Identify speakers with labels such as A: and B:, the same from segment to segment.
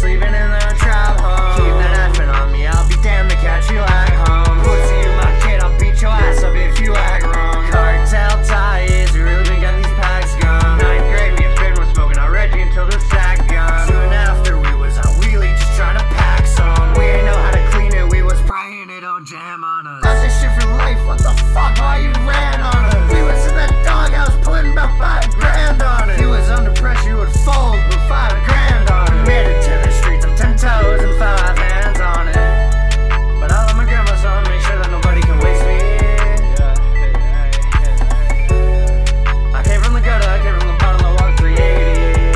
A: sleeping in the trap home. Keep that effing on me, I'll be damned to catch you at home. Pussy, you my kid, I'll beat your ass up if you act wrong. Cartel ties, we really been getting these packs gone. 9th grade, me and Finn was smoking on Reggie until the sack gone. Soon after, we was on wheelie just trying to pack some. We ain't know how to clean it, we was praying it don't jam on us. That's this shit for life, what the fuck, why you ran on us? We was in that doghouse putting about 5 grand on it. If you was under pressure, you would fold with 5 grand on it. Made it to the streets, I'm 10 toes and 5 hands on it. But I love my grandma, so I'll make sure that nobody can waste me. I came from the gutter, I came from the bottom, I walked 380.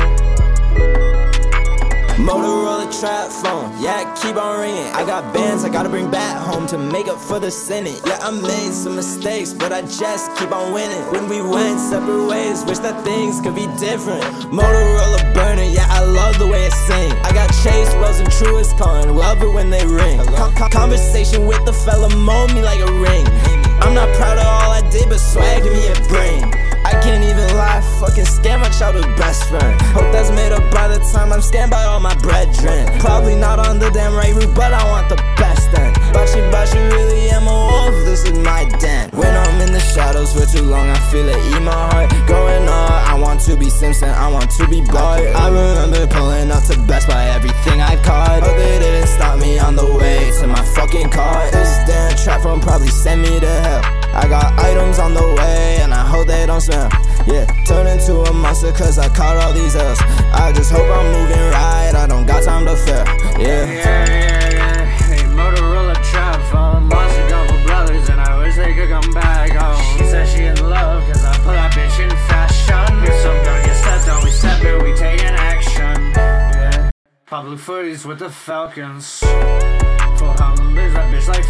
B: Motorola trap phone, yeah, keep on ringing. I got bands I gotta bring back home to make up for the Senate. Yeah, I made some mistakes, but I just keep on winning. When we went separate ways, wish that things could be different. Motorola burner, yeah, I love the way it sing. I got Chase, Wells, and Truist calling, love it when they ring. Conversation with the fella mold me like a ring. I'm not proud of all I did, but swag to me a brain. I can't even lie, fucking scam my childhood best friend. Hope that's made up by the time I'm scammed by all my brethren. Probably not on the damn right route, but I want the best then. Bachi, really am a wolf, this is my den. When I'm in the shadows for too long, I feel it eat my heart. Going on, I want to be Simpson, I want to be Bart. I remember pulling up to Best Buy everything I caught. Hope they didn't stop me on the way to my fucking car. This damn trap phone probably send me to hell. I got items on the way and I hope they don't smell. Yeah, turn into a monster cause I caught all these L's. I just hope I'm moving right, I don't got time to fail. Yeah.
A: Hey, Motorola trap phone, lost a couple brothers and I wish they could come back home. She said she in love cause I put that bitch in fashion. If some gun gets stepped on, we step it, we taking action. Yeah, pop blue footies with the Falcons. Full Holland lives that bitch like